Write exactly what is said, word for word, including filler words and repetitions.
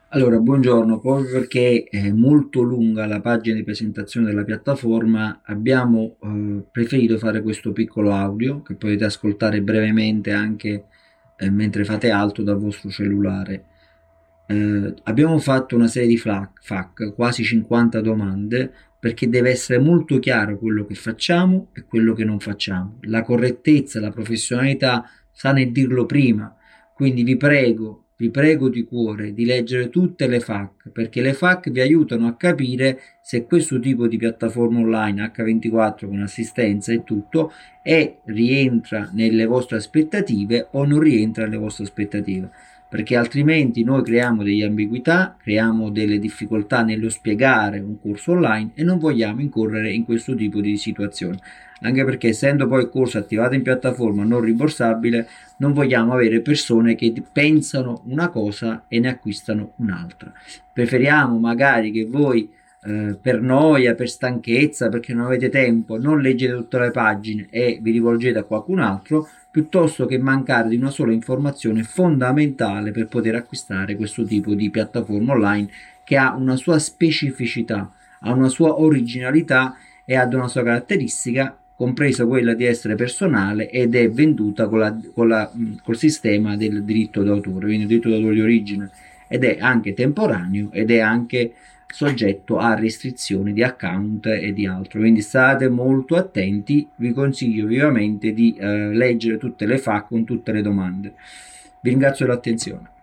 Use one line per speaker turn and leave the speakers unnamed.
Allora, buongiorno, proprio perché è molto lunga la pagina di presentazione della piattaforma, abbiamo eh, preferito fare questo piccolo audio che potete ascoltare brevemente anche eh, mentre fate altro dal vostro cellulare. Eh, abbiamo fatto una serie di fla- F A Q, quasi cinquanta domande, perché deve essere molto chiaro quello che facciamo e quello che non facciamo. La correttezza, la professionalità sta nel dirlo prima. Quindi vi prego, vi prego di cuore di leggere tutte le F A Q, perché le F A Q vi aiutano a capire se questo tipo di piattaforma online acca ventiquattro con assistenza e tutto è, rientra nelle vostre aspettative o non rientra nelle vostre aspettative, perché altrimenti noi creiamo delle ambiguità, creiamo delle difficoltà nello spiegare un corso online e non vogliamo incorrere in questo tipo di situazioni. Anche perché, essendo poi il corso attivato in piattaforma non rimborsabile, non vogliamo avere persone che pensano una cosa e ne acquistano un'altra. Preferiamo magari che voi eh, per noia, per stanchezza, perché non avete tempo, non leggete tutte le pagine e vi rivolgete a qualcun altro, piuttosto che mancare di una sola informazione fondamentale per poter acquistare questo tipo di piattaforma online che ha una sua specificità, ha una sua originalità e ha una sua caratteristica, compresa quella di essere personale ed è venduta con la, con la, col sistema del diritto d'autore, quindi il diritto d'autore di origine, ed è anche temporaneo ed è anche soggetto a restrizioni di account e di altro. Quindi state molto attenti, vi consiglio vivamente di eh, leggere tutte le F A Q con tutte le domande. Vi ringrazio dell'attenzione.